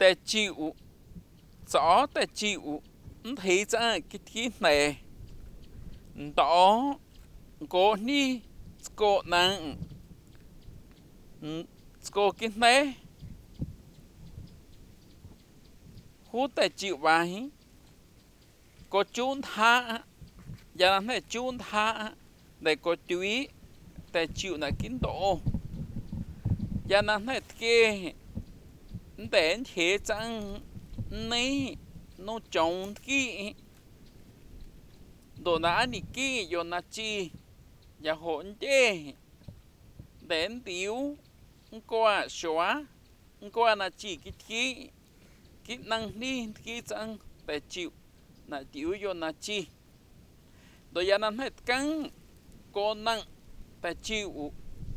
tè chịu rõ tè chịu thấy ra cái này đó có ni có năng có cái này hút tè chịu bài có chun tha giờ làm thế chun tha để có túy tè chịu là kín độ giờ làm thế kia để thế chẳng này nó trồng kia đồ ná nị kia yo na chi ya hỗn chê đến tiếu qua xóa qua là chỉ cái năng đi cái chẳng để chịu là tiếu yo na chi đồ ya nằm hết căng có năng để chịu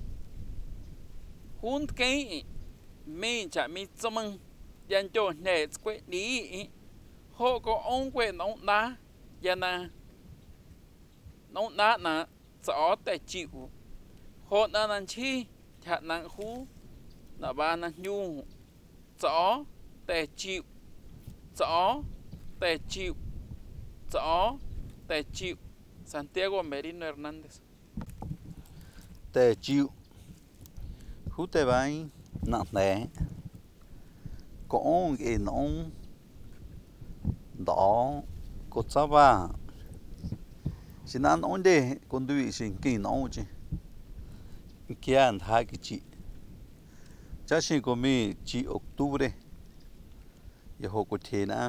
hun cái mình chả mi cho mừng yan cho nè quét đi họ có ông quét nóng đá ya na nó nát nè rõ để chịu hốt na năng chi chặt năng hú là ba năng nhu rõ để chịu rõ để chịu rõ để chịu Santiago Merino Hernández để chịu hú tè bài nặng nè có cái nón đỏ cột sa ba xin ăn ổn đấy con đuôi xin kinh nón chứ kia ăn hai cái chị chắc xin có mi chị Octubre giờ họ có thể na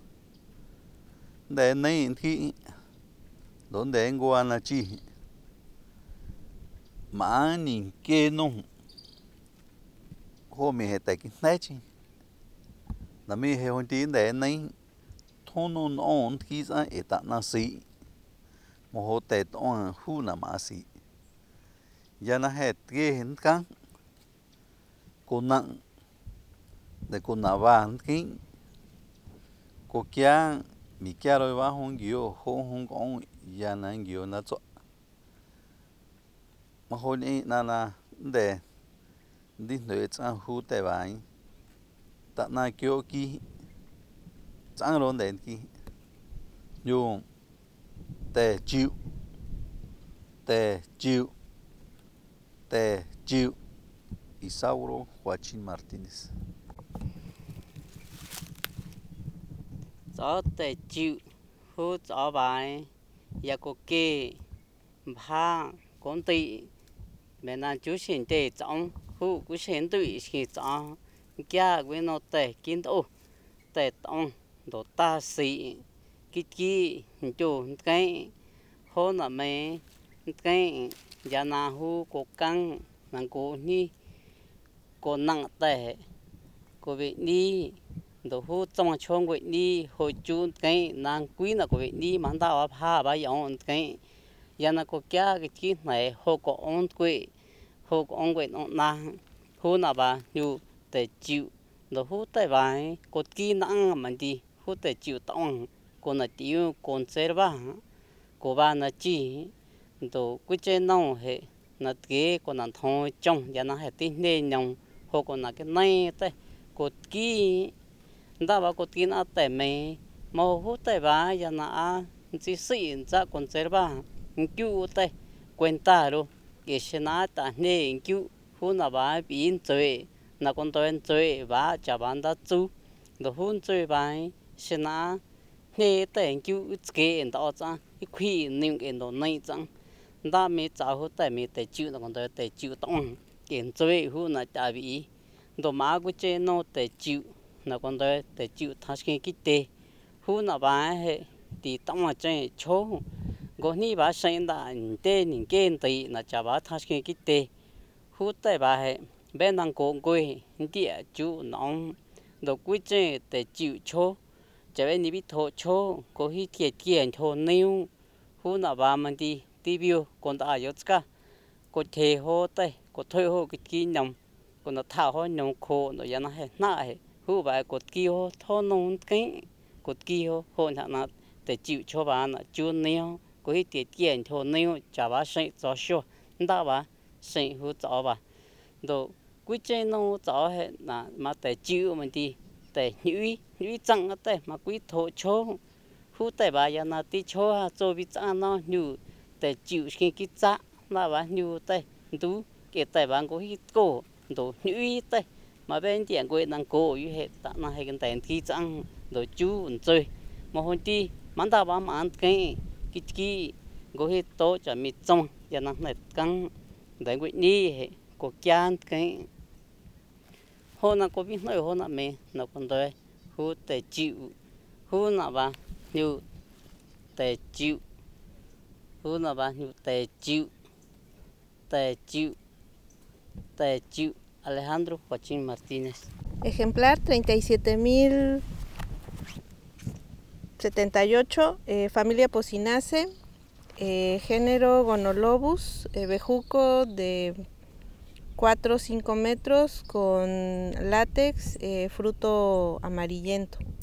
để này thì đón để qua là chị mà nhìn kia nông hôm mi hệ tại cái này chứ là mi hệ hôm tí để này thôn nông ổn thì ra ở tại na sĩ một hộ tết on hu na mà sĩ giờ na hết cái hiện căng cô nặng để cô nạp vàng cái cô kia mi kia rồi vào hông hông có giờ na ghiu na cho mà hồi này na để đi nơi trang hu tệ vàng tại na kêu ki trang rồi đến ki dùng tè chịu tè chịu tè chịu Isauro Joaquín Martínez gió tè chịu hút gió bài ya có kê ba con tị mẹ nàng chú xin tè trọng hút cũng xin tụi xin trọng kia với nó tè kiến ô tè trọng đồ ta xị kí chỗ cái hôm là mẹ cái nhà na hu có căng nàng cố ni có nặng tệ có vị đi đồ hu trong trong vị đi hồi chú cái nàng quý là có vị đi mang tao phá bà yong cái nhà na có cái này hồ có ông quỷ nó na hu là bà nhu để chịu đồ hu tại vài có kỹ năng mà đi hu để chịu tông con là tiêu conserva của ba là chỉ đồ cái trên nông hệ là cái con là thôi trong nhà nó hệ tin nên nhung hoặc con là cái này thế cột kỹ đã bảo cột kỹ nó tại mày màu hút tại ba nhà nó chỉ xịn ra conserva cứu tại quen ta rồi cái xe nó ta nên cứu hút là ba biến chơi là con tôi chơi ba chả bán đã chú đồ hút chơi ba xe nó nè tại chú cái đó cha cái khi niệm cái đó này chẳng đã mấy cháu hút tại mấy tại chịu là còn tại chịu tông cái chơi hút là chả bị đồ má của chơi nó tại chịu là còn tại chịu thắt cái tê hút là bà hệ thì tông mà chơi chó gọi ni bà sinh đã tê những cái tì là chả bà thắt cái tê hút tại bà hệ bên đang cố quê địa chú nóng đồ của chơi tại chịu chó giờ bên này bị thổ chô có khi thiệt kiện thổ nêu hú nào bà mình đi tiviu còn ta ở cả có thể hô tay có thôi hô cái kia nhom còn nó thảo hô nhom khô nó giờ nó hết nãy hú bà có kia hô thô nông cái có kia hô thằng nào để chịu cho bà nó chưa nêu có khi thiệt kiện thổ nêu chả bà sinh cho sure đã bà sinh hú cho bà đồ quý trên nó cho hết là mà để chịu mình đi tè nhũy trăng tè mà quý thổ chô hú tè bà ya na tí chô ha chô bị trăng nó nhũ tè chịu khi cái cha là bà nhũ tè tú cái tè bà có hít cổ đồ nhũy tè mà bên tiền quê đang cổ như hệ tạ na hay cái tè tí trăng đồ chú chơi mà hôm ti mắn ta bà mà ăn cái có hít tốt cho mi trong ya na này căng để quê ni hệ có chán cái hôm nào có biết nói hôm nào mẹ nó còn tới hú tè chịu hú nào bà như tè chịu hú nào bà như tè chịu Alejandro Joaquín Martínez. Ejemplar 37.078, familia Pocinace, género Gonolobus, bejuco de 4 o 5 metros con látex, fruto amarillento.